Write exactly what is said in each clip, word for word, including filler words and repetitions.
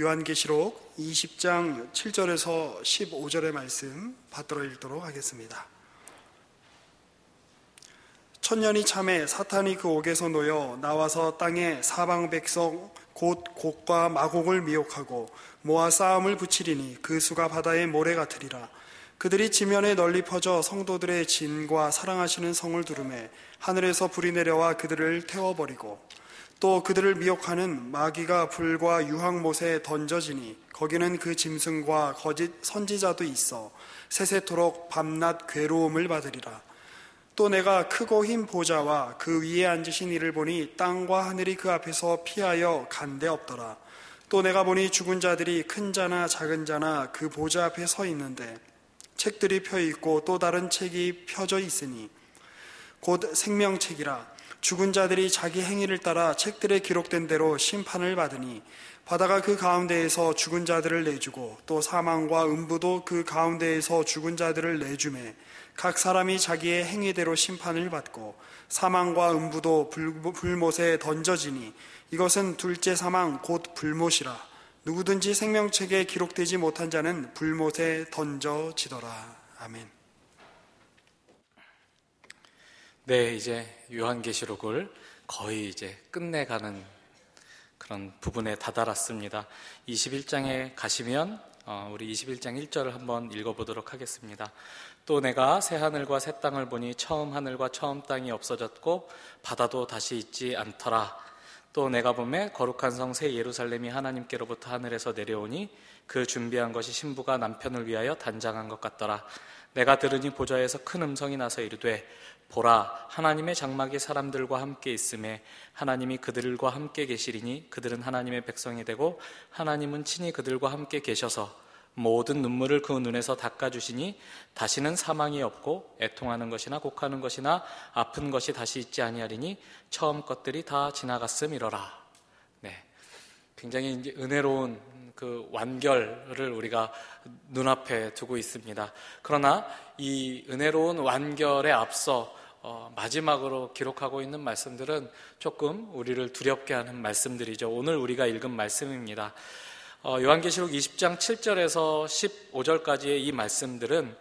요한계시록 이십 장 칠 절에서 십오 절의 말씀 받들어 읽도록 하겠습니다. 천년이 참에 사탄이 그 옥에서 놓여 나와서 땅에 사방 백성 곧 곡과 마곡을 미혹하고 모아 싸움을 붙이리니 그 수가 바다의 모래 같으리라. 그들이 지면에 널리 퍼져 성도들의 진과 사랑하시는 성을 두르매 하늘에서 불이 내려와 그들을 태워버리고 또 그들을 미혹하는 마귀가 불과 유황못에 던져지니 거기는 그 짐승과 거짓 선지자도 있어 세세토록 밤낮 괴로움을 받으리라. 또 내가 크고 흰 보좌와 그 위에 앉으신 이를 보니 땅과 하늘이 그 앞에서 피하여 간데 없더라. 또 내가 보니 죽은 자들이 큰 자나 작은 자나 그 보좌 앞에 서 있는데 책들이 펴 있고 또 다른 책이 펴져 있으니 곧 생명책이라. 죽은 자들이 자기 행위를 따라 책들에 기록된 대로 심판을 받으니 바다가 그 가운데에서 죽은 자들을 내주고 또 사망과 음부도 그 가운데에서 죽은 자들을 내주매 각 사람이 자기의 행위대로 심판을 받고 사망과 음부도 불못에 던져지니 이것은 둘째 사망 곧 불못이라. 누구든지 생명책에 기록되지 못한 자는 불못에 던져지더라. 아멘. 네, 이제 요한계시록을 거의 이제 끝내가는 그런 부분에 다다랐습니다. 이십일 장에 가시면 우리 이십일 장 일 절을 한번 읽어보도록 하겠습니다. 또 내가 새 하늘과 새 땅을 보니 처음 하늘과 처음 땅이 없어졌고 바다도 다시 있지 않더라. 또 내가 보매 거룩한 성 새 예루살렘이 하나님께로부터 하늘에서 내려오니 그 준비한 것이 신부가 남편을 위하여 단장한 것 같더라. 내가 들으니 보좌에서 큰 음성이 나서 이르되 보라, 하나님의 장막이 사람들과 함께 있음에 하나님이 그들과 함께 계시리니 그들은 하나님의 백성이 되고 하나님은 친히 그들과 함께 계셔서 모든 눈물을 그 눈에서 닦아주시니 다시는 사망이 없고 애통하는 것이나 곡하는 것이나 아픈 것이 다시 있지 아니하리니 처음 것들이 다 지나갔음이로라. 네, 굉장히 이제 은혜로운 그 완결을 우리가 눈앞에 두고 있습니다. 그러나 이 은혜로운 완결에 앞서 어, 마지막으로 기록하고 있는 말씀들은 조금 우리를 두렵게 하는 말씀들이죠. 오늘 우리가 읽은 말씀입니다. 어, 요한계시록 이십 장 칠 절에서 십오 절까지의 이 말씀들은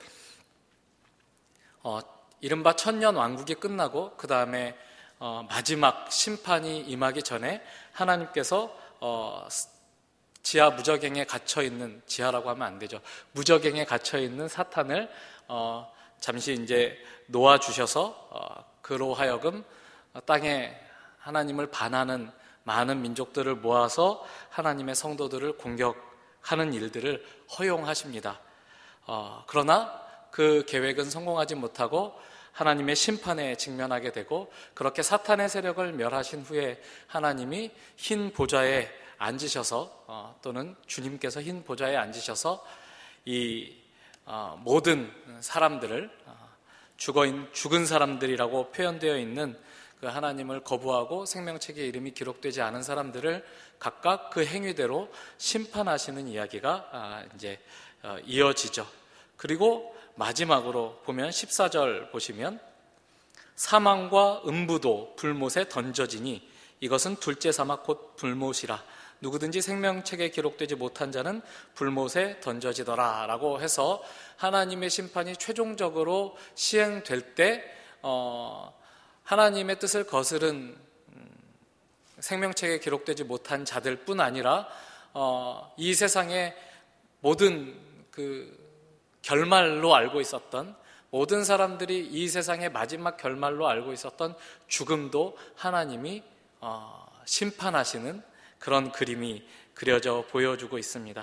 어, 이른바 천년 왕국이 끝나고 그 다음에 어, 마지막 심판이 임하기 전에 하나님께서 어, 지하 무저갱에 갇혀있는, 지하라고 하면 안 되죠, 무저갱에 갇혀있는 사탄을 어, 잠시 이제 놓아주셔서 어, 그로 하여금 땅에 하나님을 반하는 많은 민족들을 모아서 하나님의 성도들을 공격하는 일들을 허용하십니다. 어, 그러나 그 계획은 성공하지 못하고 하나님의 심판에 직면하게 되고 그렇게 사탄의 세력을 멸하신 후에 하나님이 흰 보좌에 앉으셔서 어, 또는 주님께서 흰 보좌에 앉으셔서 이 어, 모든 사람들을 어, 죽어 있, 죽은 사람들이라고 표현되어 있는 그 하나님을 거부하고 생명책에 이름이 기록되지 않은 사람들을 각각 그 행위대로 심판하시는 이야기가 아, 이제 어, 이어지죠. 그리고 마지막으로 보면 십사 절 보시면 사망과 음부도 불못에 던져지니 이것은 둘째 사막 곧 불못이라. 누구든지 생명책에 기록되지 못한 자는 불못에 던져지더라 라고 해서 하나님의 심판이 최종적으로 시행될 때 어, 하나님의 뜻을 거스른 생명책에 기록되지 못한 자들뿐 아니라 어, 이 세상의 모든 그 결말로 알고 있었던 모든 사람들이 이 세상의 마지막 결말로 알고 있었던 죽음도 하나님이 어, 심판하시는 그런 그림이 그려져 보여주고 있습니다.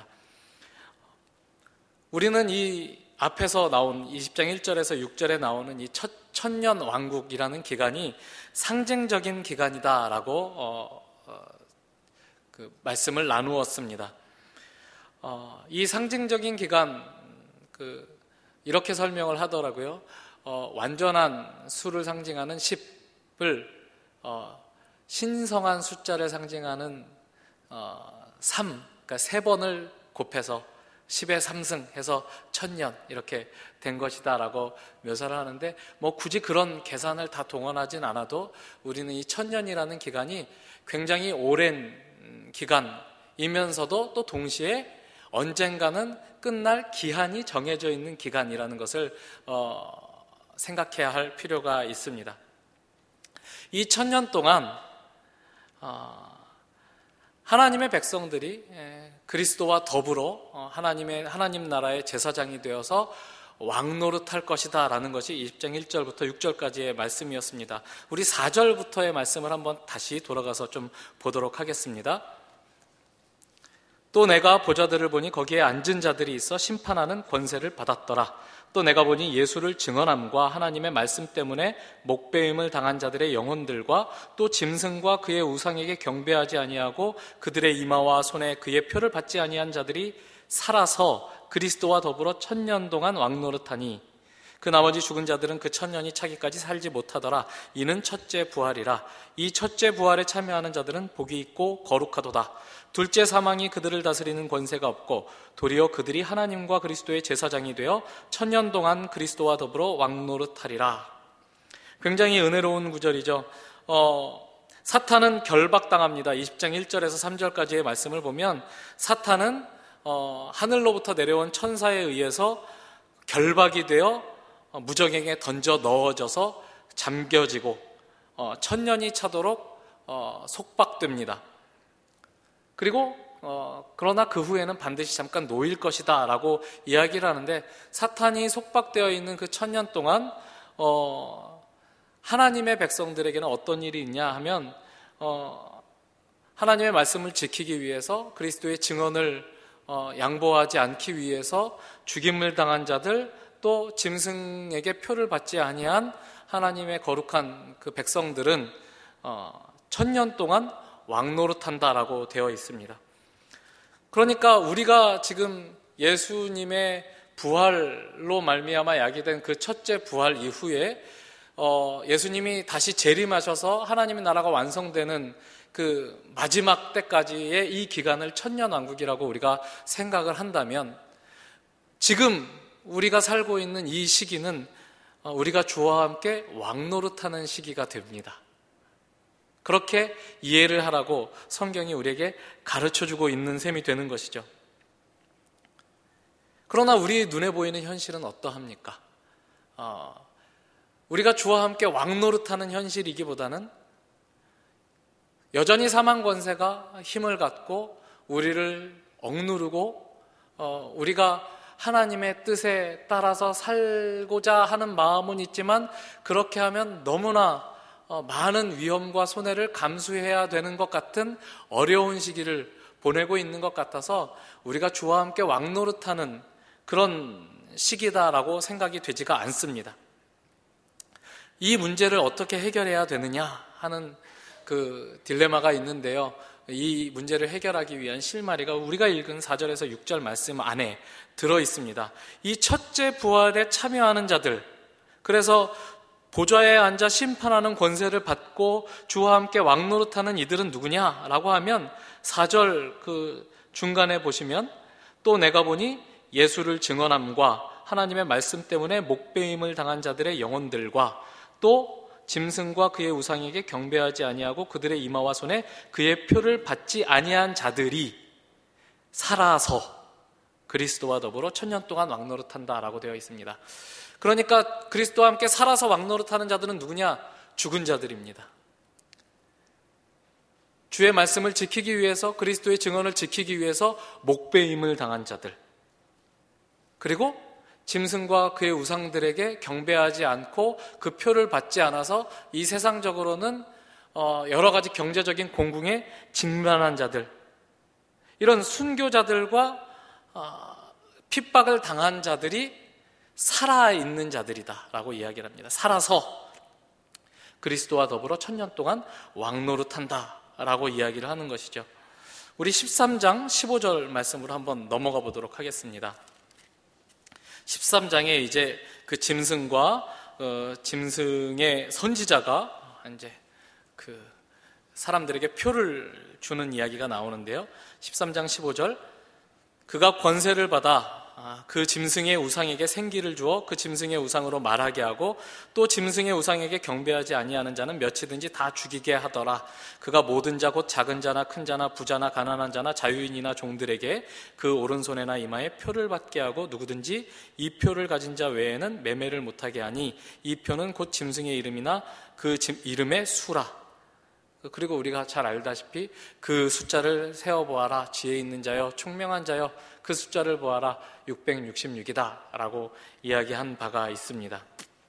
우리는 이 앞에서 나온 이십 장 일 절에서 육 절에 나오는 이 첫, 천년 왕국이라는 기간이 상징적인 기간이다라고 어, 어, 그 말씀을 나누었습니다. 어, 이 상징적인 기간 그 이렇게 설명을 하더라고요. 어, 완전한 수를 상징하는 십을 어, 신성한 숫자를 상징하는 어, 삼, 그러니까 세 번을 곱해서 십의 삼승 해서 천년 이렇게 된 것이다 라고 묘사를 하는데 뭐 굳이 그런 계산을 다 동원하진 않아도 우리는 이 천년이라는 기간이 굉장히 오랜 기간 이면서도 또 동시에 언젠가는 끝날 기한이 정해져 있는 기간이라는 것을 어, 생각해야 할 필요가 있습니다. 이 천년 동안 어, 하나님의 백성들이 그리스도와 더불어 하나님의 하나님 나라의 제사장이 되어서 왕노릇할 것이다 라는 것이 이십 장 일 절부터 육 절까지의 말씀이었습니다. 우리 사 절부터의 말씀을 한번 다시 돌아가서 좀 보도록 하겠습니다. 또 내가 보좌들을 보니 거기에 앉은 자들이 있어 심판하는 권세를 받았더라. 또 내가 보니 예수를 증언함과 하나님의 말씀 때문에 목배임을 당한 자들의 영혼들과 또 짐승과 그의 우상에게 경배하지 아니하고 그들의 이마와 손에 그의 표를 받지 아니한 자들이 살아서 그리스도와 더불어 천년 동안 왕노릇하니 그 나머지 죽은 자들은 그 천년이 차기까지 살지 못하더라. 이는 첫째 부활이라. 이 첫째 부활에 참여하는 자들은 복이 있고 거룩하도다. 둘째 사망이 그들을 다스리는 권세가 없고 도리어 그들이 하나님과 그리스도의 제사장이 되어 천년 동안 그리스도와 더불어 왕노릇하리라. 굉장히 은혜로운 구절이죠. 어, 사탄은 결박당합니다. 이십 장 일 절에서 삼 절까지의 말씀을 보면 사탄은 어, 하늘로부터 내려온 천사에 의해서 결박이 되어 어, 무적에게 던져 넣어져서 잠겨지고 어, 천년이 차도록 어, 속박됩니다. 그리고 어, 그러나 그 후에는 반드시 잠깐 놓일 것이다 라고 이야기를 하는데, 사탄이 속박되어 있는 그 천년 동안 어, 하나님의 백성들에게는 어떤 일이 있냐 하면 어, 하나님의 말씀을 지키기 위해서 그리스도의 증언을 어, 양보하지 않기 위해서 죽임을 당한 자들, 또 짐승에게 표를 받지 아니한 하나님의 거룩한 그 백성들은 어, 천년 동안 왕노릇한다라고 되어 있습니다. 그러니까 우리가 지금 예수님의 부활로 말미암아 야기된 그 첫째 부활 이후에 어, 예수님이 다시 재림하셔서 하나님의 나라가 완성되는 그 마지막 때까지의 이 기간을 천년왕국이라고 우리가 생각을 한다면, 지금 우리가 살고 있는 이 시기는 우리가 주와 함께 왕노릇하는 시기가 됩니다. 그렇게 이해를 하라고 성경이 우리에게 가르쳐주고 있는 셈이 되는 것이죠. 그러나 우리 눈에 보이는 현실은 어떠합니까? 어, 우리가 주와 함께 왕노릇하는 현실이기보다는 여전히 사망 권세가 힘을 갖고 우리를 억누르고 어, 우리가 하나님의 뜻에 따라서 살고자 하는 마음은 있지만 그렇게 하면 너무나 어, 많은 위험과 손해를 감수해야 되는 것 같은 어려운 시기를 보내고 있는 것 같아서 우리가 주와 함께 왕노릇하는 그런 시기다라고 생각이 되지가 않습니다. 이 문제를 어떻게 해결해야 되느냐 하는 그 딜레마가 있는데요. 이 문제를 해결하기 위한 실마리가 우리가 읽은 사 절에서 육 절 말씀 안에 들어 있습니다. 이 첫째 부활에 참여하는 자들, 그래서 보좌에 앉아 심판하는 권세를 받고 주와 함께 왕노릇하는 이들은 누구냐라고 하면 사 절 그 중간에 보시면 또 내가 보니 예수를 증언함과 하나님의 말씀 때문에 목배임을 당한 자들의 영혼들과 또 짐승과 그의 우상에게 경배하지 아니하고 그들의 이마와 손에 그의 표를 받지 아니한 자들이 살아서 그리스도와 더불어 천년 동안 왕노릇한다라고 되어 있습니다. 그러니까 그리스도와 함께 살아서 왕노릇하는 자들은 누구냐? 죽은 자들입니다. 주의 말씀을 지키기 위해서, 그리스도의 증언을 지키기 위해서 목배임을 당한 자들, 그리고 짐승과 그의 우상들에게 경배하지 않고 그 표를 받지 않아서 이 세상적으로는 여러 가지 경제적인 공궁에 직면한 자들, 이런 순교자들과 핍박을 당한 자들이 살아있는 자들이다 라고 이야기를 합니다. 살아서 그리스도와 더불어 천년 동안 왕노릇한다 라고 이야기를 하는 것이죠. 우리 십삼 장 십오 절 말씀으로 한번 넘어가 보도록 하겠습니다. 십삼 장에 이제 그 짐승과 어, 짐승의 선지자가 이제 그 사람들에게 표를 주는 이야기가 나오는데요. 십삼 장 십오 절, 그가 권세를 받아 그 짐승의 우상에게 생기를 주어 그 짐승의 우상으로 말하게 하고 또 짐승의 우상에게 경배하지 아니하는 자는 몇이든지 다 죽이게 하더라. 그가 모든 자 곧 작은 자나 큰 자나 부자나 가난한 자나 자유인이나 종들에게 그 오른손에나 이마에 표를 받게 하고 누구든지 이 표를 가진 자 외에는 매매를 못하게 하니 이 표는 곧 짐승의 이름이나 그 이름의 수라. 그리고 우리가 잘 알다시피 그 숫자를 세어보아라. 지혜 있는 자여 총명한 자여 그 숫자를 보아라. 육백육십육이다 라고 이야기한 바가 있습니다.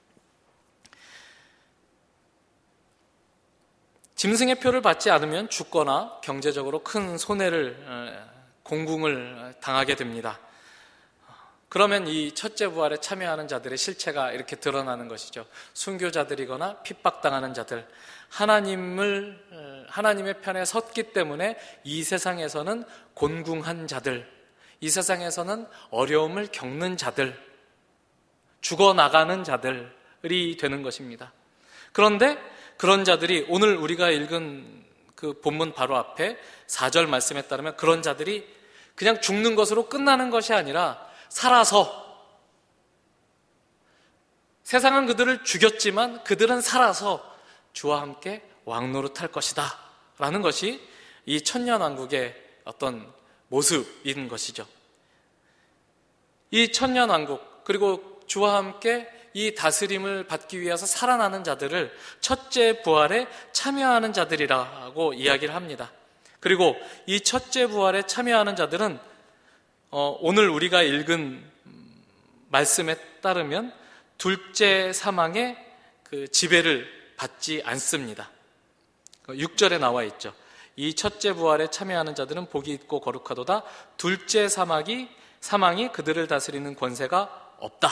짐승의 표를 받지 않으면 죽거나 경제적으로 큰 손해를, 공궁을 당하게 됩니다. 그러면 이 첫째 부활에 참여하는 자들의 실체가 이렇게 드러나는 것이죠. 순교자들이거나 핍박당하는 자들, 하나님을 하나님의 편에 섰기 때문에 이 세상에서는 곤궁한 자들, 이 세상에서는 어려움을 겪는 자들, 죽어나가는 자들이 되는 것입니다. 그런데 그런 자들이 오늘 우리가 읽은 그 본문 바로 앞에 사 절 말씀에 따르면 그런 자들이 그냥 죽는 것으로 끝나는 것이 아니라 살아서, 세상은 그들을 죽였지만 그들은 살아서 주와 함께 왕노릇할 것이다 라는 것이 이 천년왕국의 어떤 모습인 것이죠. 이 천년왕국, 그리고 주와 함께 이 다스림을 받기 위해서 살아나는 자들을 첫째 부활에 참여하는 자들이라고 이야기를 합니다. 그리고 이 첫째 부활에 참여하는 자들은 어, 오늘 우리가 읽은 말씀에 따르면 둘째 사망의 그 지배를 받지 않습니다. 육 절에 나와 있죠. 이 첫째 부활에 참여하는 자들은 복이 있고 거룩하도다. 둘째 사망이, 사망이 그들을 다스리는 권세가 없다.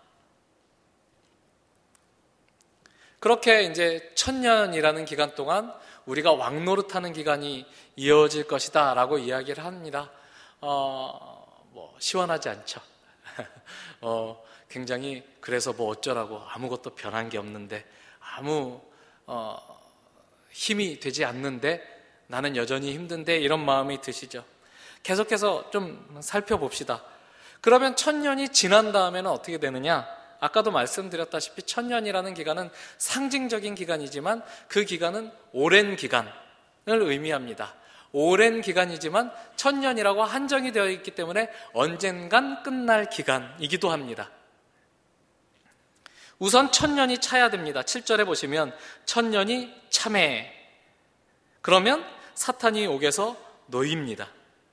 그렇게 이제 천년이라는 기간 동안 우리가 왕노릇하는 기간이 이어질 것이다 라고 이야기를 합니다. 어, 뭐 시원하지 않죠. 어, 굉장히 그래서 뭐 어쩌라고, 아무것도 변한 게 없는데, 아무 어, 힘이 되지 않는데 나는 여전히 힘든데, 이런 마음이 드시죠. 계속해서 좀 살펴봅시다. 그러면 천년이 지난 다음에는 어떻게 되느냐? 아까도 말씀드렸다시피 천년이라는 기간은 상징적인 기간이지만 그 기간은 오랜 기간을 의미합니다. 오랜 기간이지만 천년이라고 한정이 되어 있기 때문에 언젠간 끝날 기간이기도 합니다. 우선 천년이 차야 됩니다. 칠 절에 보시면 천년이 참해. 그러면 사탄이 옥에서 놓입니다.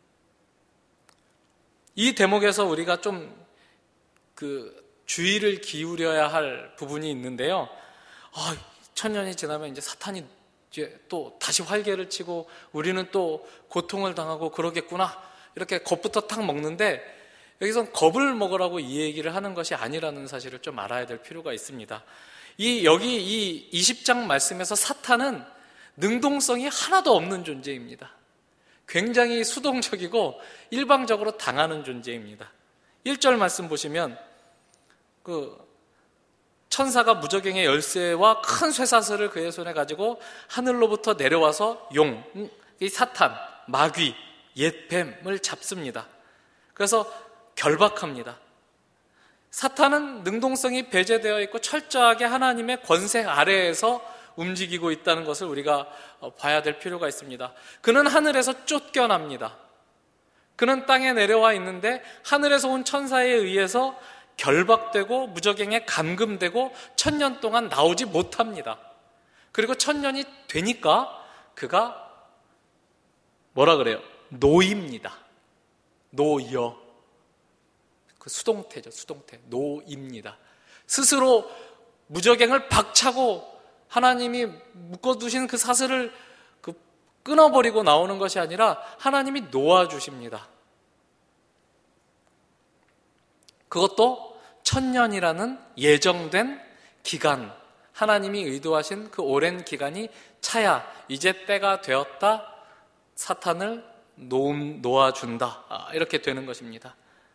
이 대목에서 우리가 좀 그 주의를 기울여야 할 부분이 있는데요. 아, 천년이 지나면 이제 사탄이 이제 또 다시 활개를 치고 우리는 또 고통을 당하고 그러겠구나, 이렇게 겁부터 탁 먹는데, 여기선 겁을 먹으라고 이 얘기를 하는 것이 아니라는 사실을 좀 알아야 될 필요가 있습니다. 이 여기 이 이십 장 말씀에서 사탄은 능동성이 하나도 없는 존재입니다. 굉장히 수동적이고 일방적으로 당하는 존재입니다. 일 절 말씀 보시면 그 천사가 무저갱의 열쇠와 큰 쇠사슬을 그의 손에 가지고 하늘로부터 내려와서 용, 이 사탄, 마귀, 옛뱀을 잡습니다. 그래서 결박합니다. 사탄은 능동성이 배제되어 있고 철저하게 하나님의 권세 아래에서 움직이고 있다는 것을 우리가 봐야 될 필요가 있습니다. 그는 하늘에서 쫓겨납니다. 그는 땅에 내려와 있는데 하늘에서 온 천사에 의해서 결박되고 무저갱에 감금되고 천년 동안 나오지 못합니다. 그리고 천년이 되니까 그가 뭐라 그래요? 노입니다. 노여. 그 수동태죠. 수동태. 노입니다. 스스로 무저갱을 박차고 하나님이 묶어두신 그 사슬을 그 끊어버리고 나오는 것이 아니라 하나님이 놓아주십니다. 그것도 천년이라는 예정된 기간, 하나님이 의도하신 그 오랜 기간이 차야 이제 때가 되었다, 사탄을 놓아준다, 이렇게 되는 것입니다.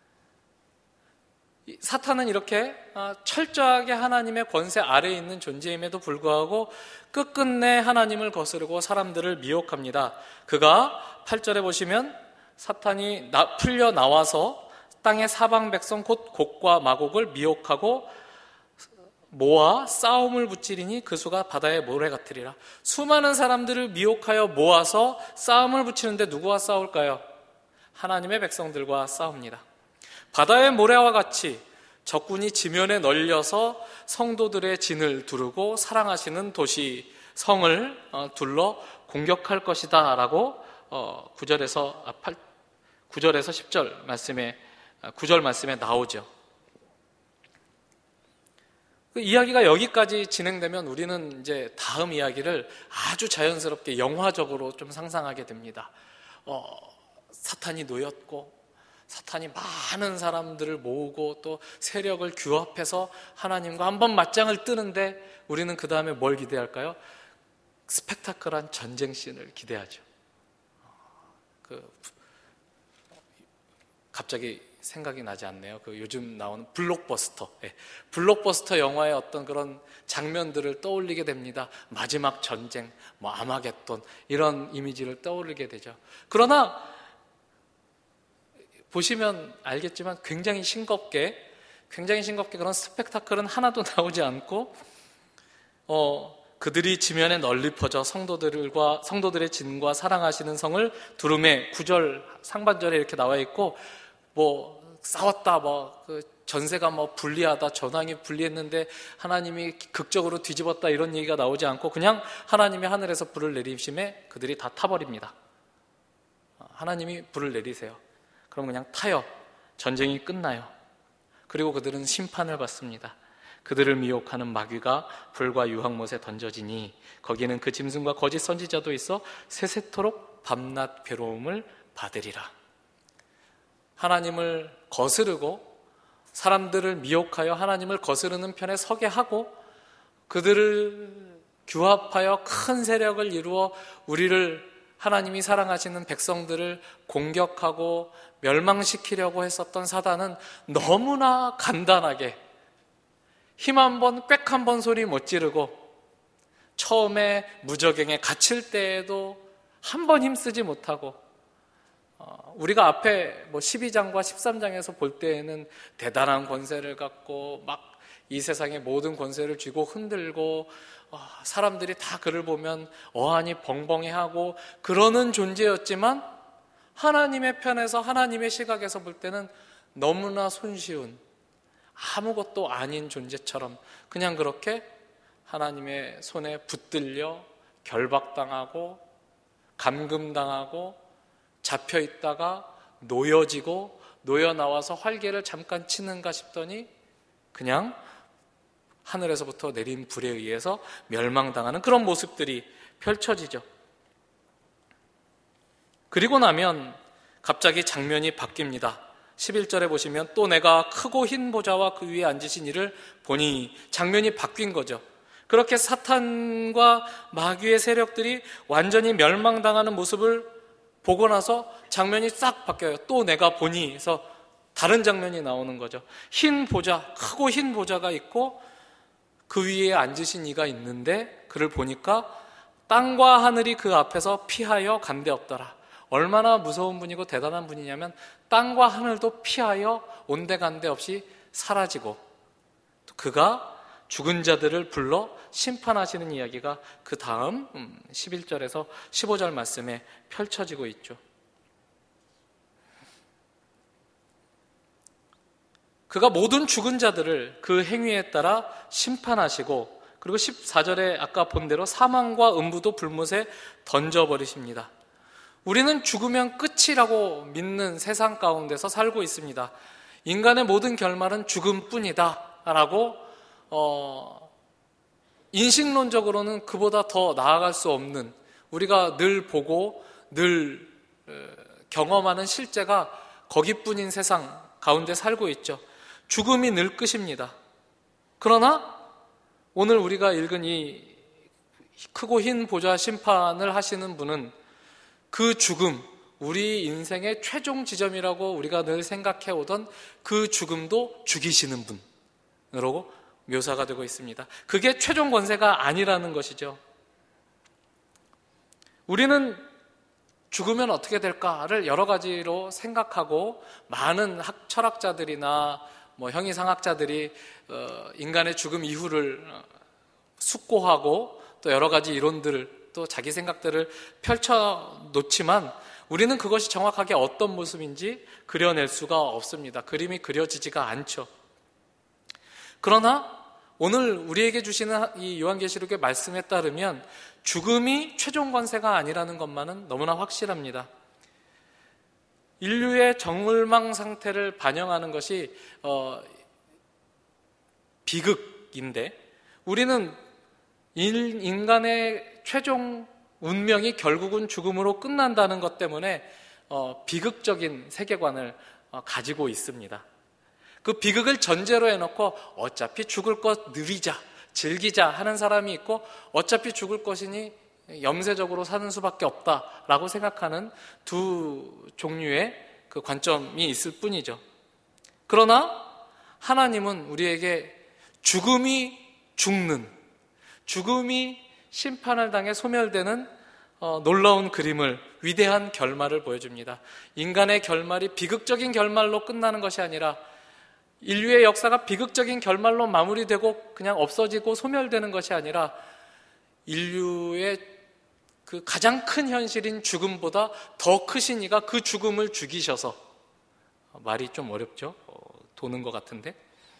사탄은 이렇게 철저하게 하나님의 권세 아래에 있는 존재임에도 불구하고 끝끝내 하나님을 거스르고 사람들을 미혹합니다. 그가 팔 절에 보시면 사탄이 풀려 나와서 땅의 사방 백성 곧 곡과 마곡을 미혹하고 모아 싸움을 붙이리니 그 수가 바다의 모래 같으리라. 수많은 사람들을 미혹하여 모아서 싸움을 붙이는데 누구와 싸울까요? 하나님의 백성들과 싸웁니다. 바다의 모래와 같이 적군이 지면에 널려서 성도들의 진을 두르고 사랑하시는 도시 성을 둘러 공격할 것이다 라고 구 절에서 구 절에서 십 절 말씀에 구 절 말씀에 나오죠. 그 이야기가 여기까지 진행되면 우리는 이제 다음 이야기를 아주 자연스럽게 영화적으로 좀 상상하게 됩니다. 어, 사탄이 놓였고 사탄이 많은 사람들을 모으고 또 세력을 규합해서 하나님과 한번 맞짱을 뜨는데 우리는 그 다음에 뭘 기대할까요? 스펙타클한 전쟁씬을 기대하죠. 그 갑자기 생각이 나지 않네요. 그 요즘 나오는 블록버스터, 네. 블록버스터 영화의 어떤 그런 장면들을 떠올리게 됩니다. 마지막 전쟁, 뭐 아마겟돈 이런 이미지를 떠올리게 되죠. 그러나 보시면 알겠지만 굉장히 싱겁게, 굉장히 싱겁게 그런 스펙타클은 하나도 나오지 않고, 어, 그들이 지면에 널리 퍼져 성도들과 성도들의 진과 사랑하시는 성을 두루매 구 절 상반절에 이렇게 나와 있고, 뭐 싸웠다, 뭐 그 전세가 뭐 불리하다, 전황이 불리했는데 하나님이 극적으로 뒤집었다 이런 얘기가 나오지 않고 그냥 하나님이 하늘에서 불을 내리심에 그들이 다 타버립니다. 하나님이 불을 내리세요. 그럼 그냥 타요. 전쟁이 끝나요. 그리고 그들은 심판을 받습니다. 그들을 미혹하는 마귀가 불과 유황못에 던져지니 거기는 그 짐승과 거짓 선지자도 있어 세세토록 밤낮 괴로움을 받으리라. 하나님을 거스르고 사람들을 미혹하여 하나님을 거스르는 편에 서게 하고 그들을 규합하여 큰 세력을 이루어 우리를, 하나님이 사랑하시는 백성들을 공격하고 멸망시키려고 했었던 사단은 너무나 간단하게 힘 한 번, 꽥 한 번 소리 못 지르고 처음에 무저갱에 갇힐 때에도 한 번 힘쓰지 못하고, 우리가 앞에 뭐 십이 장과 십삼 장에서 볼 때에는 대단한 권세를 갖고 막 이 세상의 모든 권세를 쥐고 흔들고 사람들이 다 그를 보면 어안이 벙벙해하고 그러는 존재였지만 하나님의 편에서, 하나님의 시각에서 볼 때는 너무나 손쉬운 아무것도 아닌 존재처럼 그냥 그렇게 하나님의 손에 붙들려 결박당하고 감금당하고 잡혀 있다가 놓여지고 놓여 나와서 활개를 잠깐 치는가 싶더니 그냥 하늘에서부터 내린 불에 의해서 멸망당하는 그런 모습들이 펼쳐지죠. 그리고 나면 갑자기 장면이 바뀝니다. 십일 절에 보시면 또 내가 크고 흰 보좌와 그 위에 앉으신 이를 보니, 장면이 바뀐 거죠. 그렇게 사탄과 마귀의 세력들이 완전히 멸망당하는 모습을 보고 나서 장면이 싹 바뀌어요. 또 내가 보니 해서 다른 장면이 나오는 거죠. 흰 보좌, 크고 흰 보좌가 있고 그 위에 앉으신 이가 있는데 그를 보니까 땅과 하늘이 그 앞에서 피하여 간데 없더라. 얼마나 무서운 분이고 대단한 분이냐면 땅과 하늘도 피하여 온데간데 없이 사라지고 그가 죽은 자들을 불러 심판하시는 이야기가 그 다음 십일 절에서 십오 절 말씀에 펼쳐지고 있죠. 그가 모든 죽은 자들을 그 행위에 따라 심판하시고, 그리고 십사 절에 아까 본 대로 사망과 음부도 불못에 던져버리십니다. 우리는 죽으면 끝이라고 믿는 세상 가운데서 살고 있습니다. 인간의 모든 결말은 죽음뿐이다 라고 어, 인식론적으로는 그보다 더 나아갈 수 없는, 우리가 늘 보고 늘 경험하는 실제가 거기뿐인 세상 가운데 살고 있죠. 죽음이 늘 끝입니다. 그러나 오늘 우리가 읽은 이 크고 흰 보좌 심판을 하시는 분은 그 죽음, 우리 인생의 최종 지점이라고 우리가 늘 생각해 오던 그 죽음도 죽이시는 분으로 묘사가 되고 있습니다. 그게 최종 권세가 아니라는 것이죠. 우리는 죽으면 어떻게 될까를 여러 가지로 생각하고 많은 학, 철학자들이나 뭐 형이상학자들이 어, 인간의 죽음 이후를 숙고하고 또 여러 가지 이론들을 또 자기 생각들을 펼쳐 놓지만 우리는 그것이 정확하게 어떤 모습인지 그려낼 수가 없습니다. 그림이 그려지지가 않죠. 그러나 오늘 우리에게 주시는 이 요한계시록의 말씀에 따르면 죽음이 최종 권세가 아니라는 것만은 너무나 확실합니다. 인류의 정울망 상태를 반영하는 것이 어, 비극인데 우리는 인간의 최종 운명이 결국은 죽음으로 끝난다는 것 때문에 어, 비극적인 세계관을 어, 가지고 있습니다. 그 비극을 전제로 해놓고 어차피 죽을 것 누리자, 즐기자 하는 사람이 있고 어차피 죽을 것이니 염세적으로 사는 수밖에 없다라고 생각하는 두 종류의 그 관점이 있을 뿐이죠. 그러나 하나님은 우리에게 죽음이 죽는, 죽음이 심판을 당해 소멸되는 어, 놀라운 그림을, 위대한 결말을 보여줍니다. 인간의 결말이 비극적인 결말로 끝나는 것이 아니라 인류의 역사가 비극적인 결말로 마무리되고 그냥 없어지고 소멸되는 것이 아니라 인류의 그 가장 큰 현실인 죽음보다 더 크신 이가 그 죽음을 죽이셔서, 말이 좀 어렵죠? 어, 도는 것 같은데,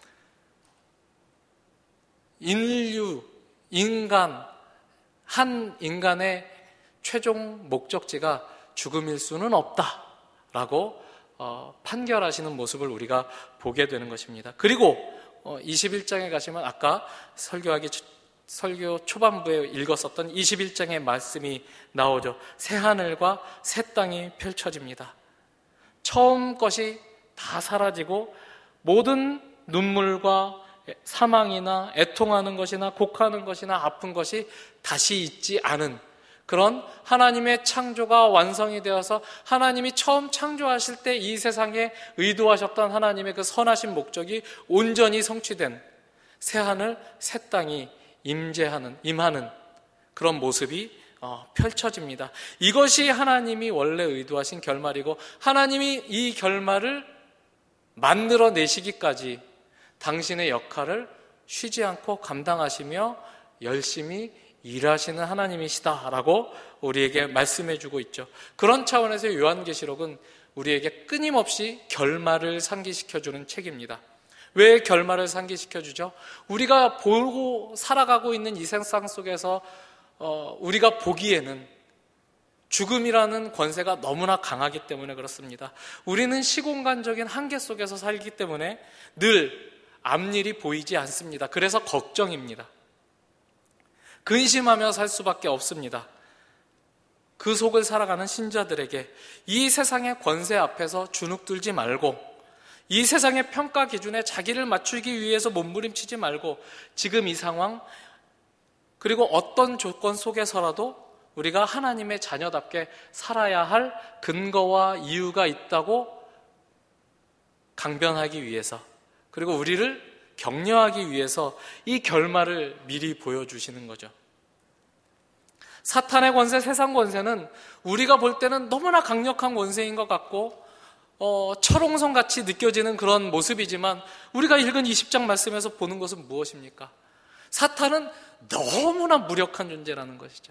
인류, 인간, 한 인간의 최종 목적지가 죽음일 수는 없다라고 어, 판결하시는 모습을 우리가 보게 되는 것입니다. 그리고 어, 이십일 장에 가시면 아까 설교하기 설교 초반부에 읽었었던 이십일 장의 말씀이 나오죠. 새 하늘과 새 땅이 펼쳐집니다. 처음 것이 다 사라지고 모든 눈물과 사망이나 애통하는 것이나 곡하는 것이나 아픈 것이 다시 있지 않은 그런 하나님의 창조가 완성이 되어서 하나님이 처음 창조하실 때 이 세상에 의도하셨던 하나님의 그 선하신 목적이 온전히 성취된 새하늘 새 땅이 임재하는, 임하는 그런 모습이 어, 펼쳐집니다. 이것이 하나님이 원래 의도하신 결말이고 하나님이 이 결말을 만들어내시기까지 당신의 역할을 쉬지 않고 감당하시며 열심히 일하시는 하나님이시다라고 우리에게 말씀해주고 있죠. 그런 차원에서 요한계시록은 우리에게 끊임없이 결말을 상기시켜주는 책입니다. 왜 결말을 상기시켜주죠? 우리가 보고 살아가고 있는 이 세상 속에서 어, 우리가 보기에는 죽음이라는 권세가 너무나 강하기 때문에 그렇습니다. 우리는 시공간적인 한계 속에서 살기 때문에 늘 앞일이 보이지 않습니다. 그래서 걱정입니다. 근심하며 살 수밖에 없습니다. 그 속을 살아가는 신자들에게 이 세상의 권세 앞에서 주눅들지 말고 이 세상의 평가 기준에 자기를 맞추기 위해서 몸부림치지 말고 지금 이 상황 그리고 어떤 조건 속에서라도 우리가 하나님의 자녀답게 살아야 할 근거와 이유가 있다고 강변하기 위해서 그리고 우리를 격려하기 위해서 이 결말을 미리 보여주시는 거죠. 사탄의 권세, 세상 권세는 우리가 볼 때는 너무나 강력한 권세인 것 같고 어, 철옹성같이 느껴지는 그런 모습이지만 우리가 읽은 이십 장 말씀에서 보는 것은 무엇입니까? 사탄은 너무나 무력한 존재라는 것이죠.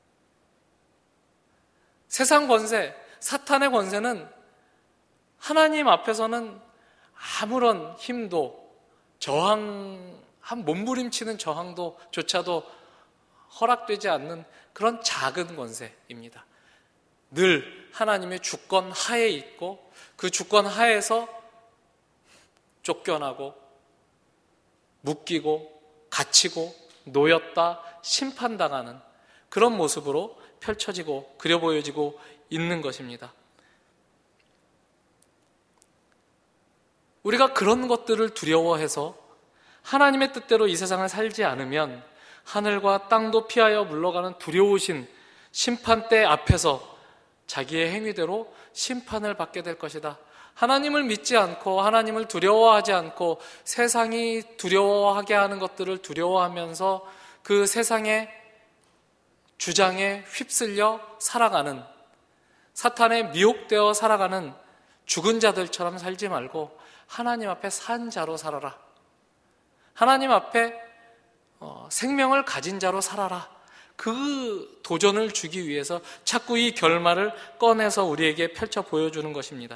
세상 권세, 사탄의 권세는 하나님 앞에서는 아무런 힘도 저항, 한 몸부림치는 저항도 조차도 허락되지 않는 그런 작은 권세입니다. 늘 하나님의 주권 하에 있고 그 주권 하에서 쫓겨나고 묶이고 갇히고 놓였다 심판당하는 그런 모습으로 펼쳐지고 그려 보여지고 있는 것입니다. 우리가 그런 것들을 두려워해서 하나님의 뜻대로 이 세상을 살지 않으면 하늘과 땅도 피하여 물러가는 두려우신 심판대 앞에서 자기의 행위대로 심판을 받게 될 것이다. 하나님을 믿지 않고 하나님을 두려워하지 않고 세상이 두려워하게 하는 것들을 두려워하면서 그 세상의 주장에 휩쓸려 살아가는 사탄에 미혹되어 살아가는 죽은 자들처럼 살지 말고 하나님 앞에 산 자로 살아라. 하나님 앞에 어, 생명을 가진 자로 살아라. 그 도전을 주기 위해서 자꾸 이 결말을 꺼내서 우리에게 펼쳐 보여주는 것입니다.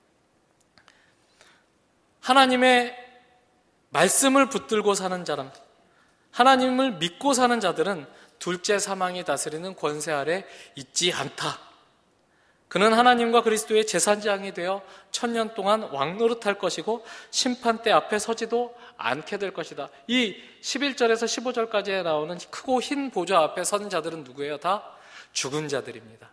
하나님의 말씀을 붙들고 사는 자는, 하나님을 믿고 사는 자들은 둘째 사망이 다스리는 권세 아래 있지 않다. 그는 하나님과 그리스도의 제사장이 되어 천년 동안 왕노릇할 것이고 심판대 앞에 서지도 않게 될 것이다. 이 십일 절에서 십오 절까지 나오는 크고 흰 보좌 앞에 선 자들은 누구예요? 다 죽은 자들입니다.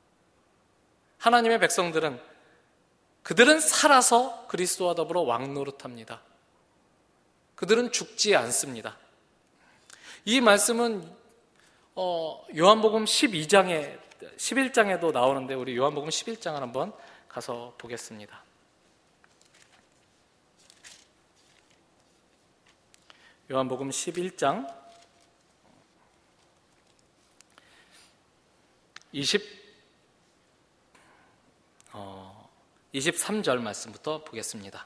하나님의 백성들은, 그들은 살아서 그리스도와 더불어 왕노릇합니다. 그들은 죽지 않습니다. 이 말씀은 어, 요한복음 십이 장에 십일 장에도 나오는데 우리 요한복음 십일 장을 한번 가서 보겠습니다. 요한복음 십일 장 이십, 어, 이십삼 절 말씀부터 보겠습니다.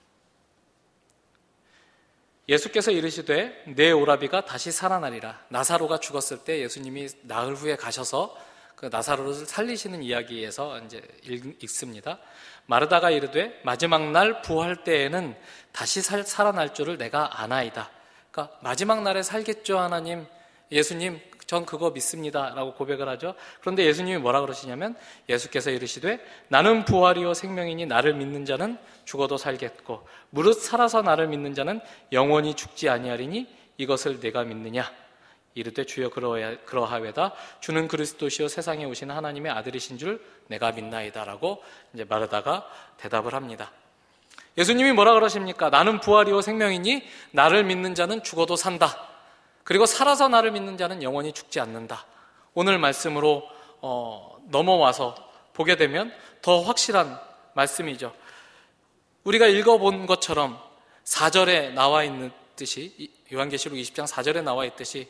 예수께서 이르시되 내 오라비가 다시 살아나리라. 나사로가 죽었을 때 예수님이 나흘 후에 가셔서 그 나사로를 살리시는 이야기에서 이제 읽습니다. 마르다가 이르되 마지막 날 부활 때에는 다시 살, 살아날 줄을 내가 아나이다. 그러니까 마지막 날에 살겠죠 하나님, 예수님 전 그거 믿습니다 라고 고백을 하죠. 그런데 예수님이 뭐라 그러시냐면, 예수께서 이르시되 나는 부활이요 생명이니 나를 믿는 자는 죽어도 살겠고 무릇 살아서 나를 믿는 자는 영원히 죽지 아니하리니 이것을 내가 믿느냐. 이르되 주여 그러하외다. 주는 그리스도시요 세상에 오신 하나님의 아들이신 줄 내가 믿나이다 라고 이제 마르다가 대답을 합니다. 예수님이 뭐라 그러십니까? 나는 부활이요 생명이니 나를 믿는 자는 죽어도 산다. 그리고 살아서 나를 믿는 자는 영원히 죽지 않는다. 오늘 말씀으로 어, 넘어와서 보게 되면 더 확실한 말씀이죠. 우리가 읽어본 것처럼 사 절에 나와 있는 듯이, 요한계시록 이십 장 사 절에 나와 있듯이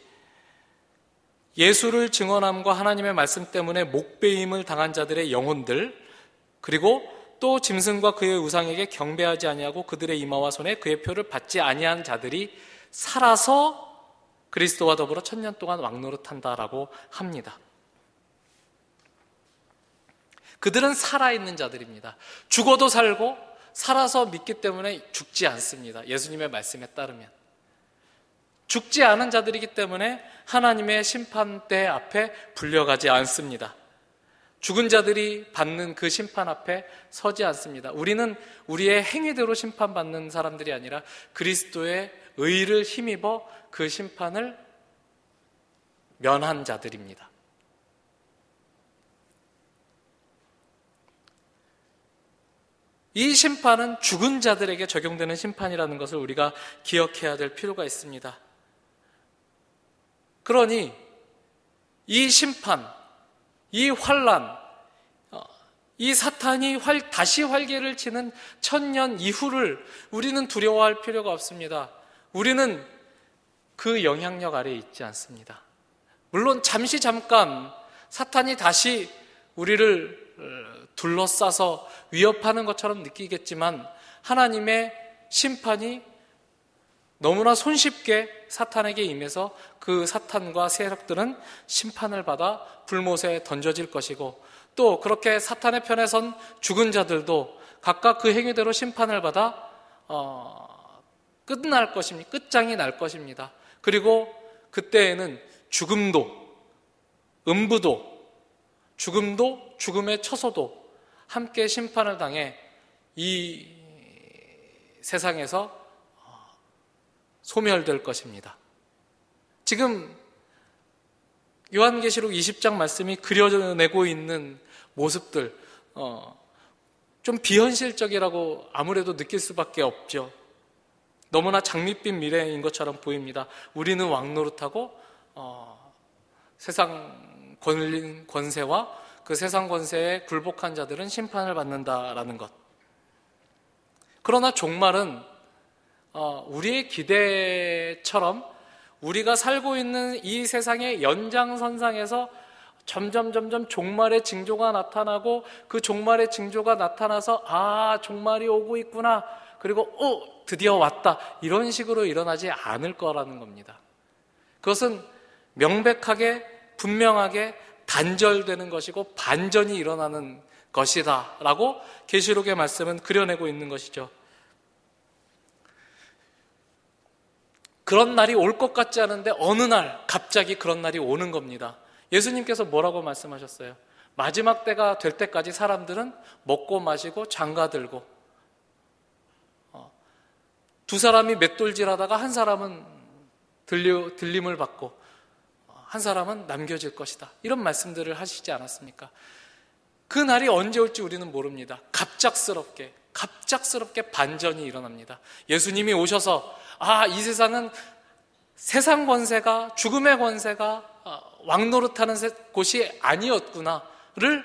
예수를 증언함과 하나님의 말씀 때문에 목배임을 당한 자들의 영혼들, 그리고 또 짐승과 그의 우상에게 경배하지 아니하고 그들의 이마와 손에 그의 표를 받지 아니한 자들이 살아서 그리스도와 더불어 천년 동안 왕노릇한다라고 합니다. 그들은 살아있는 자들입니다. 죽어도 살고 살아서 믿기 때문에 죽지 않습니다. 예수님의 말씀에 따르면 죽지 않은 자들이기 때문에 하나님의 심판대 앞에 불려가지 않습니다. 죽은 자들이 받는 그 심판 앞에 서지 않습니다. 우리는 우리의 행위대로 심판받는 사람들이 아니라 그리스도의 의를 힘입어 그 심판을 면한 자들입니다. 이 심판은 죽은 자들에게 적용되는 심판이라는 것을 우리가 기억해야 될 필요가 있습니다. 그러니 이 심판, 이 환난, 이 사탄이 활, 다시 활개를 치는 천년 이후를 우리는 두려워할 필요가 없습니다. 우리는 그 영향력 아래에 있지 않습니다. 물론 잠시 잠깐 사탄이 다시 우리를 둘러싸서 위협하는 것처럼 느끼겠지만 하나님의 심판이 너무나 손쉽게 사탄에게 임해서 그 사탄과 세력들은 심판을 받아 불못에 던져질 것이고, 또 그렇게 사탄의 편에 선 죽은 자들도 각각 그 행위대로 심판을 받아 어, 끝날 것입니다. 끝장이 날 것입니다. 그리고 그때에는 죽음도, 음부도, 죽음도, 죽음의 처소도 함께 심판을 당해 이 세상에서 소멸될 것입니다. 지금 요한계시록 이십 장 말씀이 그려내고 있는 모습들, 어, 좀 비현실적이라고 아무래도 느낄 수밖에 없죠. 너무나 장밋빛 미래인 것처럼 보입니다. 우리는 왕노릇하고 어, 세상 권린 권세와 그 세상 권세에 굴복한 자들은 심판을 받는다라는 것. 그러나 종말은 어, 우리의 기대처럼 우리가 살고 있는 이 세상의 연장선상에서 점점 점점 종말의 징조가 나타나고 그 종말의 징조가 나타나서 아, 종말이 오고 있구나. 그리고 어, 드디어 왔다. 이런 식으로 일어나지 않을 거라는 겁니다. 그것은 명백하게 분명하게 단절되는 것이고 반전이 일어나는 것이다 라고 계시록의 말씀은 그려내고 있는 것이죠. 그런 날이 올 것 같지 않은데 어느 날 갑자기 그런 날이 오는 겁니다. 예수님께서 뭐라고 말씀하셨어요? 마지막 때가 될 때까지 사람들은 먹고 마시고 장가들고, 어, 두 사람이 맷돌질하다가 한 사람은 들려, 들림을 받고 한 사람은 남겨질 것이다. 이런 말씀들을 하시지 않았습니까? 그 날이 언제 올지 우리는 모릅니다. 갑작스럽게 갑작스럽게 반전이 일어납니다. 예수님이 오셔서 아, 이 세상은 세상 권세가, 죽음의 권세가 왕노릇하는 곳이 아니었구나를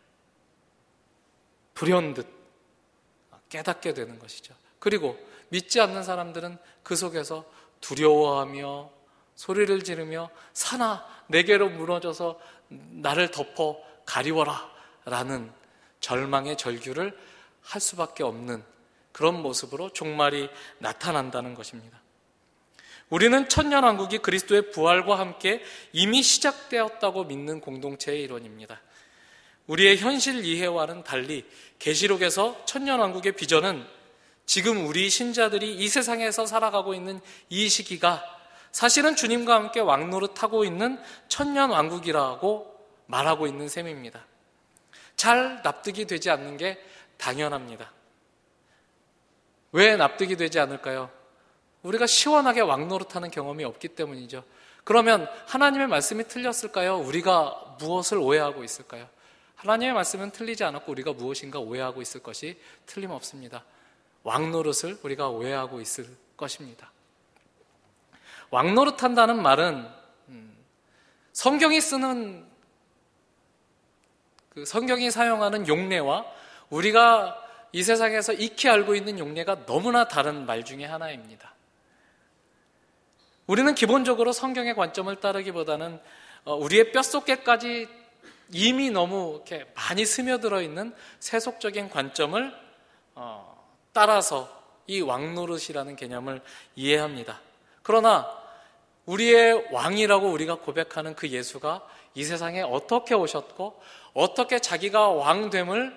불현듯 깨닫게 되는 것이죠. 그리고 믿지 않는 사람들은 그 속에서 두려워하며 소리를 지르며 사나 내게로 무너져서 나를 덮어 가리워라 라는 절망의 절규를 할 수밖에 없는 그런 모습으로 종말이 나타난다는 것입니다. 우리는 천년왕국이 그리스도의 부활과 함께 이미 시작되었다고 믿는 공동체의 일원입니다. 우리의 현실 이해와는 달리 계시록에서 천년왕국의 비전은 지금 우리 신자들이 이 세상에서 살아가고 있는 이 시기가 사실은 주님과 함께 왕노릇하고 있는 천년왕국이라고 말하고 있는 셈입니다. 잘 납득이 되지 않는 게 당연합니다. 왜 납득이 되지 않을까요? 우리가 시원하게 왕노릇하는 경험이 없기 때문이죠. 그러면 하나님의 말씀이 틀렸을까요? 우리가 무엇을 오해하고 있을까요? 하나님의 말씀은 틀리지 않았고 우리가 무엇인가 오해하고 있을 것이 틀림없습니다. 왕노릇을 우리가 오해하고 있을 것입니다. 왕노릇한다는 말은 성경이 쓰는 그 성경이 사용하는 용례와 우리가 이 세상에서 익히 알고 있는 용례가 너무나 다른 말 중에 하나입니다. 우리는 기본적으로 성경의 관점을 따르기보다는 우리의 뼛속에까지 이미 너무 이렇게 많이 스며들어 있는 세속적인 관점을 따라서 이 왕노릇이라는 개념을 이해합니다. 그러나 우리의 왕이라고 우리가 고백하는 그 예수가 이 세상에 어떻게 오셨고 어떻게 자기가 왕됨을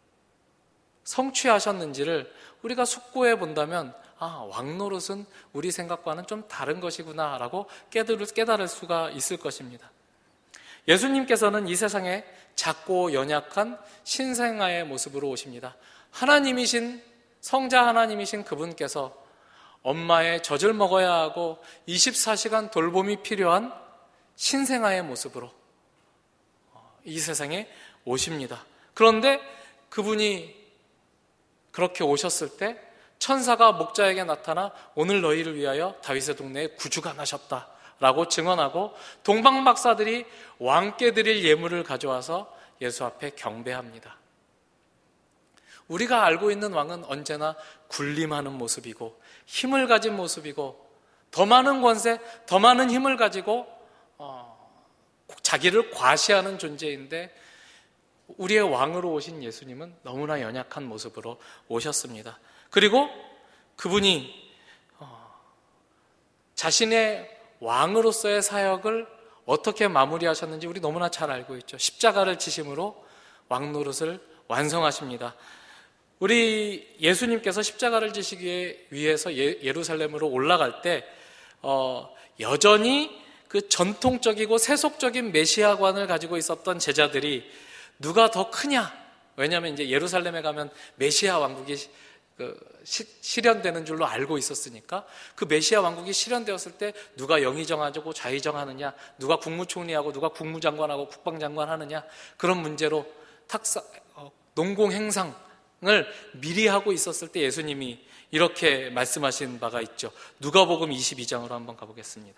성취하셨는지를 우리가 숙고해 본다면 아, 왕노릇은 우리 생각과는 좀 다른 것이구나 라고 깨달을, 깨달을 수가 있을 것입니다. 예수님께서는 이 세상에 작고 연약한 신생아의 모습으로 오십니다. 하나님이신 성자 하나님이신 그분께서 엄마의 젖을 먹어야 하고 이십사 시간 돌봄이 필요한 신생아의 모습으로 이 세상에 오십니다. 그런데 그분이 그렇게 오셨을 때 천사가 목자에게 나타나 오늘 너희를 위하여 다윗의 동네에 구주가 나셨다라고 증언하고 동방박사들이 왕께 드릴 예물을 가져와서 예수 앞에 경배합니다. 우리가 알고 있는 왕은 언제나 군림하는 모습이고 힘을 가진 모습이고 더 많은 권세, 더 많은 힘을 가지고 어, 자기를 과시하는 존재인데 우리의 왕으로 오신 예수님은 너무나 연약한 모습으로 오셨습니다. 그리고 그분이 어, 자신의 왕으로서의 사역을 어떻게 마무리하셨는지 우리 너무나 잘 알고 있죠. 십자가를 지심으로 왕노릇을 완성하십니다. 우리 예수님께서 십자가를 지시기 위해서 예, 예루살렘으로 올라갈 때 어, 여전히 그 전통적이고 세속적인 메시아관을 가지고 있었던 제자들이 누가 더 크냐? 왜냐하면 이제 예루살렘에 가면 메시아 왕국이 그 시, 실현되는 줄로 알고 있었으니까 그 메시아 왕국이 실현되었을 때 누가 영의정하고 좌의정하느냐, 누가 국무총리하고 누가 국무장관하고 국방장관 하느냐, 그런 문제로 탁사, 어, 농공행상을 미리 하고 있었을 때 예수님이 이렇게 말씀하신 바가 있죠. 누가복음 이십이 장으로 한번 가보겠습니다.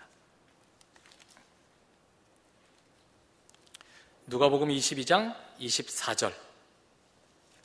누가복음 이십이 장 이십사 절.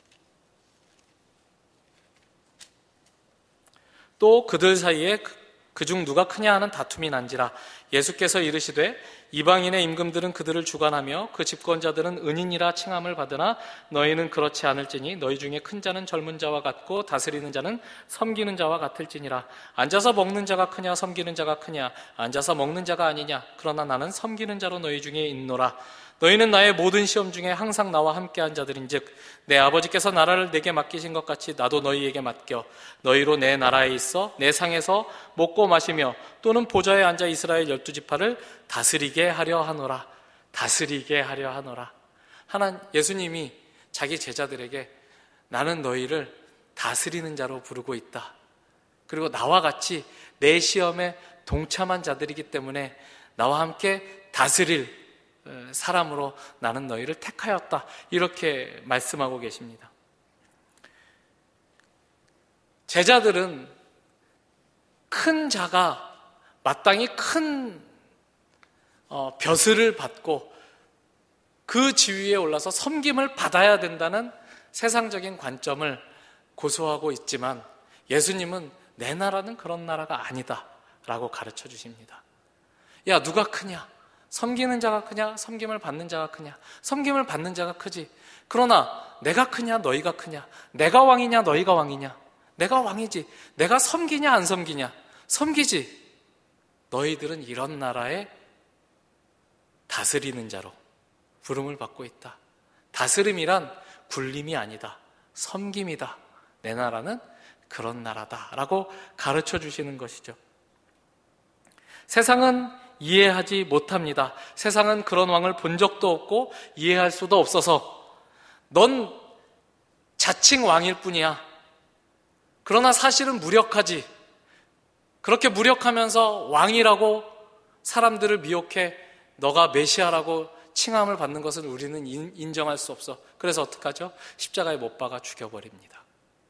또 그들 사이에 그중 누가 크냐 하는 다툼이 난지라. 예수께서 이르시되 이방인의 임금들은 그들을 주관하며 그 집권자들은 은인이라 칭함을 받으나 너희는 그렇지 않을지니 너희 중에 큰 자는 젊은 자와 같고 다스리는 자는 섬기는 자와 같을지니라. 앉아서 먹는 자가 크냐 섬기는 자가 크냐? 앉아서 먹는 자가 아니냐? 그러나 나는 섬기는 자로 너희 중에 있노라. 너희는 나의 모든 시험 중에 항상 나와 함께한 자들인즉 내 아버지께서 나라를 내게 맡기신 것 같이 나도 너희에게 맡겨 너희로 내 나라에 있어 내 상에서 먹고 마시며 또는 보좌에 앉아 이스라엘 열두 지파를 다스리게 하려 하노라. 다스리게 하려 하노라. 하나님 예수님이 자기 제자들에게 나는 너희를 다스리는 자로 부르고 있다. 그리고 나와 같이 내 시험에 동참한 자들이기 때문에 나와 함께 다스릴 사람으로 나는 너희를 택하였다. 이렇게 말씀하고 계십니다. 제자들은 큰 자가 마땅히 큰 어, 벼슬을 받고 그 지위에 올라서 섬김을 받아야 된다는 세상적인 관점을 고수하고 있지만 예수님은 내 나라는 그런 나라가 아니다 라고 가르쳐 주십니다. 야, 누가 크냐? 섬기는 자가 크냐? 섬김을 받는 자가 크냐? 섬김을 받는 자가 크지. 그러나 내가 크냐? 너희가 크냐? 내가 왕이냐? 너희가 왕이냐? 내가 왕이지. 내가 섬기냐? 안 섬기냐? 섬기지. 너희들은 이런 나라의 다스리는 자로 부름을 받고 있다. 다스림이란 굴림이 아니다. 섬김이다. 내 나라는 그런 나라다 라고 가르쳐 주시는 것이죠. 세상은 이해하지 못합니다. 세상은 그런 왕을 본 적도 없고 이해할 수도 없어서 넌 자칭 왕일 뿐이야. 그러나 사실은 무력하지. 그렇게 무력하면서 왕이라고 사람들을 미혹해 너가 메시아라고 칭함을 받는 것은 우리는 인정할 수 없어. 그래서 어떡하죠? 십자가에 못 박아 죽여버립니다.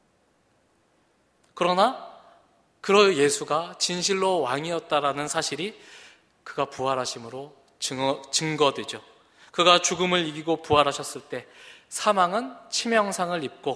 그러나 그 예수가 진실로 왕이었다라는 사실이 그가 부활하심으로 증거, 증거되죠. 그가 죽음을 이기고 부활하셨을 때 사망은 치명상을 입고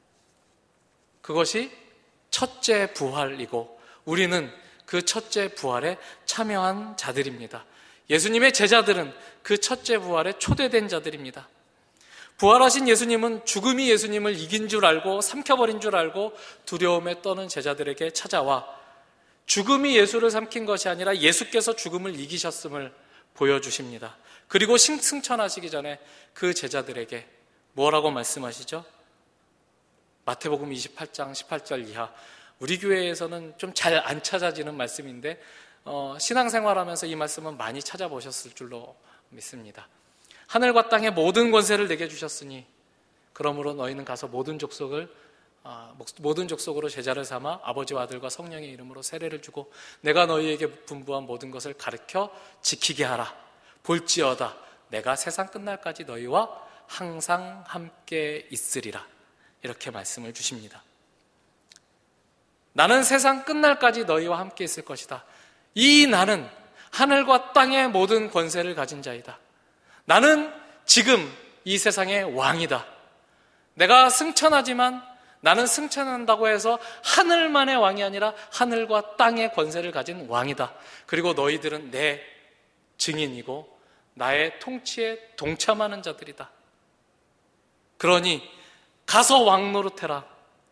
그것이 첫째 부활이고 우리는 그 첫째 부활에 참여한 자들입니다. 예수님의 제자들은 그 첫째 부활에 초대된 자들입니다. 부활하신 예수님은 죽음이 예수님을 이긴 줄 알고 삼켜버린 줄 알고 두려움에 떠는 제자들에게 찾아와 죽음이 예수를 삼킨 것이 아니라 예수께서 죽음을 이기셨음을 보여주십니다. 그리고 승천하시기 전에 그 제자들에게 뭐라고 말씀하시죠? 마태복음 이십팔 장 십팔 절 이하. 우리 교회에서는 좀 잘 안 찾아지는 말씀인데 어, 신앙생활하면서 이 말씀은 많이 찾아보셨을 줄로 믿습니다. 하늘과 땅의 모든 권세를 내게 주셨으니 그러므로 너희는 가서 모든 족속을 아, 모든 족속으로 제자를 삼아 아버지와 아들과 성령의 이름으로 세례를 주고 내가 너희에게 분부한 모든 것을 가르쳐 지키게 하라. 볼지어다 내가 세상 끝날까지 너희와 항상 함께 있으리라. 이렇게 말씀을 주십니다. 나는 세상 끝날까지 너희와 함께 있을 것이다. 이 나는 하늘과 땅의 모든 권세를 가진 자이다. 나는 지금 이 세상의 왕이다. 내가 승천하지만 나는 승천한다고 해서 하늘만의 왕이 아니라 하늘과 땅의 권세를 가진 왕이다. 그리고 너희들은 내 증인이고 나의 통치에 동참하는 자들이다. 그러니 가서 왕 노릇해라.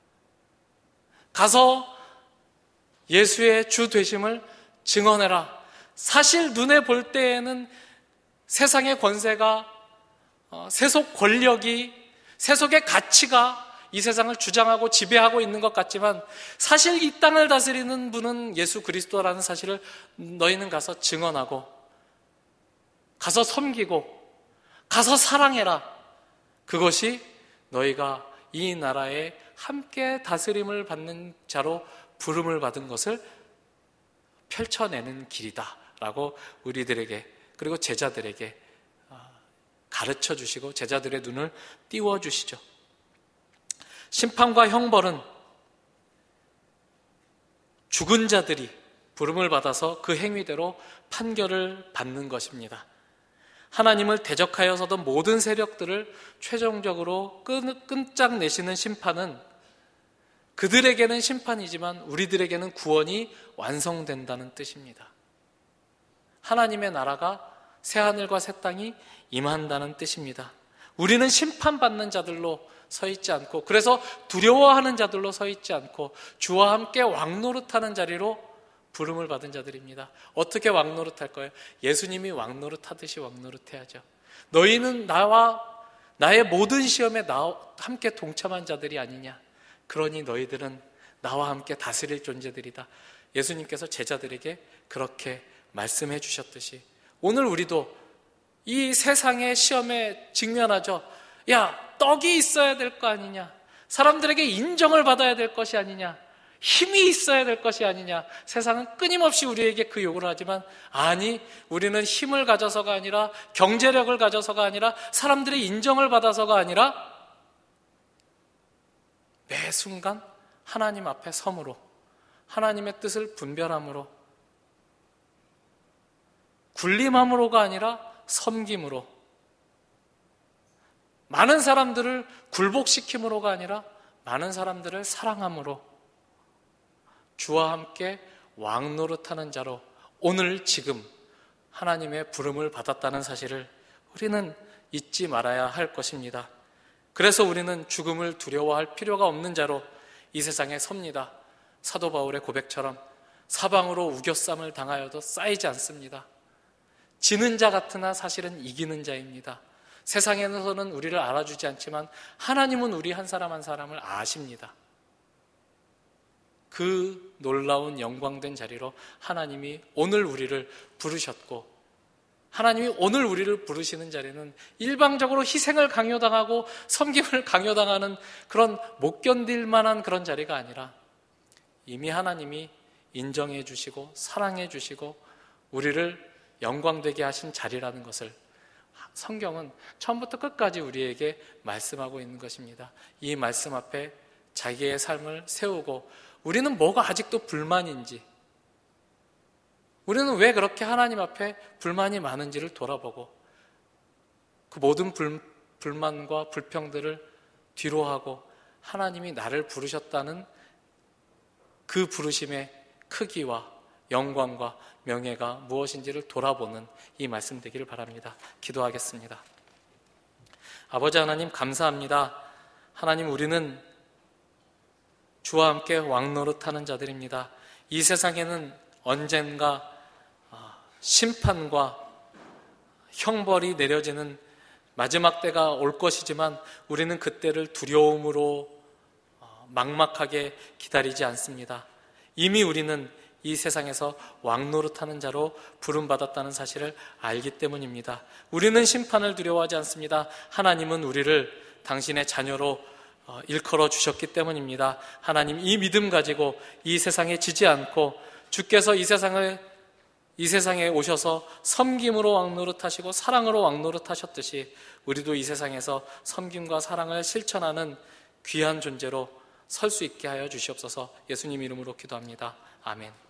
가서 예수의 주 되심을 증언해라. 사실 눈에 볼 때에는 세상의 권세가 세속 권력이 세속의 가치가 이 세상을 주장하고 지배하고 있는 것 같지만 사실 이 땅을 다스리는 분은 예수 그리스도라는 사실을 너희는 가서 증언하고 가서 섬기고 가서 사랑해라. 그것이 너희가 이 나라에 함께 다스림을 받는 자로 부름을 받은 것을 펼쳐내는 길이다 라고 우리들에게 그리고 제자들에게 가르쳐 주시고 제자들의 눈을 띄워 주시죠. 심판과 형벌은 죽은 자들이 부름을 받아서 그 행위대로 판결을 받는 것입니다. 하나님을 대적하여서도 모든 세력들을 최종적으로 끈, 끈짝 내시는 심판은 그들에게는 심판이지만 우리들에게는 구원이 완성된다는 뜻입니다. 하나님의 나라가 새하늘과 새 땅이 임한다는 뜻입니다. 우리는 심판받는 자들로 서 있지 않고, 그래서 두려워하는 자들로 서 있지 않고 주와 함께 왕노릇하는 자리로 부름을 받은 자들입니다. 어떻게 왕노릇할 거예요? 예수님이 왕노릇하듯이 왕노릇해야죠. 너희는 나와 나의 모든 시험에 나 함께 동참한 자들이 아니냐. 그러니 너희들은 나와 함께 다스릴 존재들이다. 예수님께서 제자들에게 그렇게 말씀해 주셨듯이 오늘 우리도 이 세상의 시험에 직면하죠. 야, 떡이 있어야 될 거 아니냐. 사람들에게 인정을 받아야 될 것이 아니냐. 힘이 있어야 될 것이 아니냐. 세상은 끊임없이 우리에게 그 요구를 하지만, 아니, 우리는 힘을 가져서가 아니라, 경제력을 가져서가 아니라, 사람들의 인정을 받아서가 아니라 매 순간 하나님 앞에 섬으로, 하나님의 뜻을 분별함으로, 군림함으로가 아니라 섬김으로, 많은 사람들을 굴복시킴으로가 아니라 많은 사람들을 사랑함으로 주와 함께 왕노릇하는 자로 오늘 지금 하나님의 부름을 받았다는 사실을 우리는 잊지 말아야 할 것입니다. 그래서 우리는 죽음을 두려워할 필요가 없는 자로 이 세상에 섭니다. 사도 바울의 고백처럼 사방으로 우겨쌈을 당하여도 쌓이지 않습니다. 지는 자 같으나 사실은 이기는 자입니다. 세상에서는 우리를 알아주지 않지만 하나님은 우리 한 사람 한 사람을 아십니다. 그 놀라운 영광된 자리로 하나님이 오늘 우리를 부르셨고, 하나님이 오늘 우리를 부르시는 자리는 일방적으로 희생을 강요당하고 섬김을 강요당하는 그런 못 견딜 만한 그런 자리가 아니라 이미 하나님이 인정해 주시고 사랑해 주시고 우리를 영광되게 하신 자리라는 것을 성경은 처음부터 끝까지 우리에게 말씀하고 있는 것입니다. 이 말씀 앞에 자기의 삶을 세우고 우리는 뭐가 아직도 불만인지, 우리는 왜 그렇게 하나님 앞에 불만이 많은지를 돌아보고 그 모든 불, 불만과 불평들을 뒤로하고 하나님이 나를 부르셨다는 그 부르심의 크기와 영광과 명예가 무엇인지를 돌아보는 이 말씀 되기를 바랍니다. 기도하겠습니다. 아버지 하나님, 감사합니다. 하나님, 우리는 주와 함께 왕노릇하는 자들입니다. 이 세상에는 언젠가 심판과 형벌이 내려지는 마지막 때가 올 것이지만 우리는 그때를 두려움으로 막막하게 기다리지 않습니다. 이미 우리는 이 세상에서 왕노릇하는 자로 부름받았다는 사실을 알기 때문입니다. 우리는 심판을 두려워하지 않습니다. 하나님은 우리를 당신의 자녀로 일컬어 주셨기 때문입니다. 하나님, 이 믿음 가지고 이 세상에 지지 않고 주께서 이 세상을 이 세상에 오셔서 섬김으로 왕노릇하시고 사랑으로 왕노릇하셨듯이 우리도 이 세상에서 섬김과 사랑을 실천하는 귀한 존재로 설 수 있게 하여 주시옵소서. 예수님 이름으로 기도합니다. 아멘.